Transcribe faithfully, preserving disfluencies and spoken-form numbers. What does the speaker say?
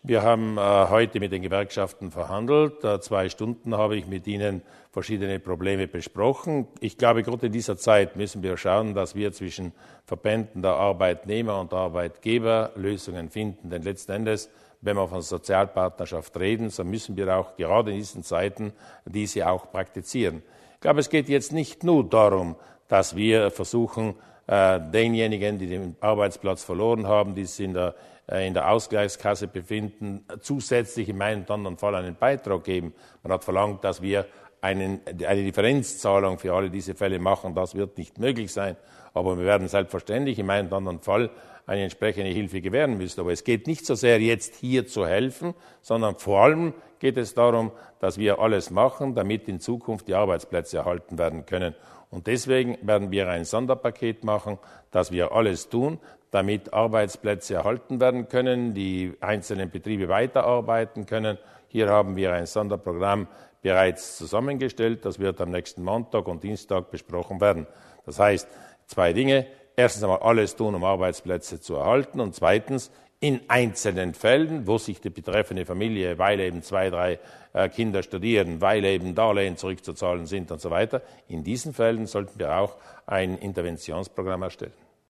Wir haben äh, heute mit den Gewerkschaften verhandelt. Äh, zwei Stunden habe ich mit ihnen verschiedene Probleme besprochen. Ich glaube, gerade in dieser Zeit müssen wir schauen, dass wir zwischen Verbänden der Arbeitnehmer und der Arbeitgeber Lösungen finden. Denn letzten Endes, wenn wir von Sozialpartnerschaft reden, so müssen wir auch gerade in diesen Zeiten diese auch praktizieren. Ich glaube, es geht jetzt nicht nur darum, dass wir versuchen, äh, denjenigen, die den Arbeitsplatz verloren haben, die sich in der in der Ausgleichskasse befinden, zusätzlich in meinem und anderen Fall einen Beitrag geben. Man hat verlangt, dass wir einen, eine Differenzzahlung für alle diese Fälle machen. Das wird nicht möglich sein. Aber wir werden selbstverständlich in meinem und anderen Fall eine entsprechende Hilfe gewähren müssen. Aber es geht nicht so sehr jetzt hier zu helfen, sondern vor allem geht es darum, dass wir alles machen, damit in Zukunft die Arbeitsplätze erhalten werden können. Und deswegen werden wir ein Sonderpaket machen, dass wir alles tun, damit Arbeitsplätze erhalten werden können, die einzelnen Betriebe weiterarbeiten können. Hier haben wir ein Sonderprogramm bereits zusammengestellt. Das wird am nächsten Montag und Dienstag besprochen werden. Das heißt, zwei Dinge. Erstens einmal alles tun, um Arbeitsplätze zu erhalten. Und zweitens, in einzelnen Fällen, wo sich die betreffende Familie, weil eben zwei, drei äh, Kinder studieren, weil eben Darlehen zurückzuzahlen sind und so weiter, in diesen Fällen sollten wir auch ein Interventionsprogramm erstellen.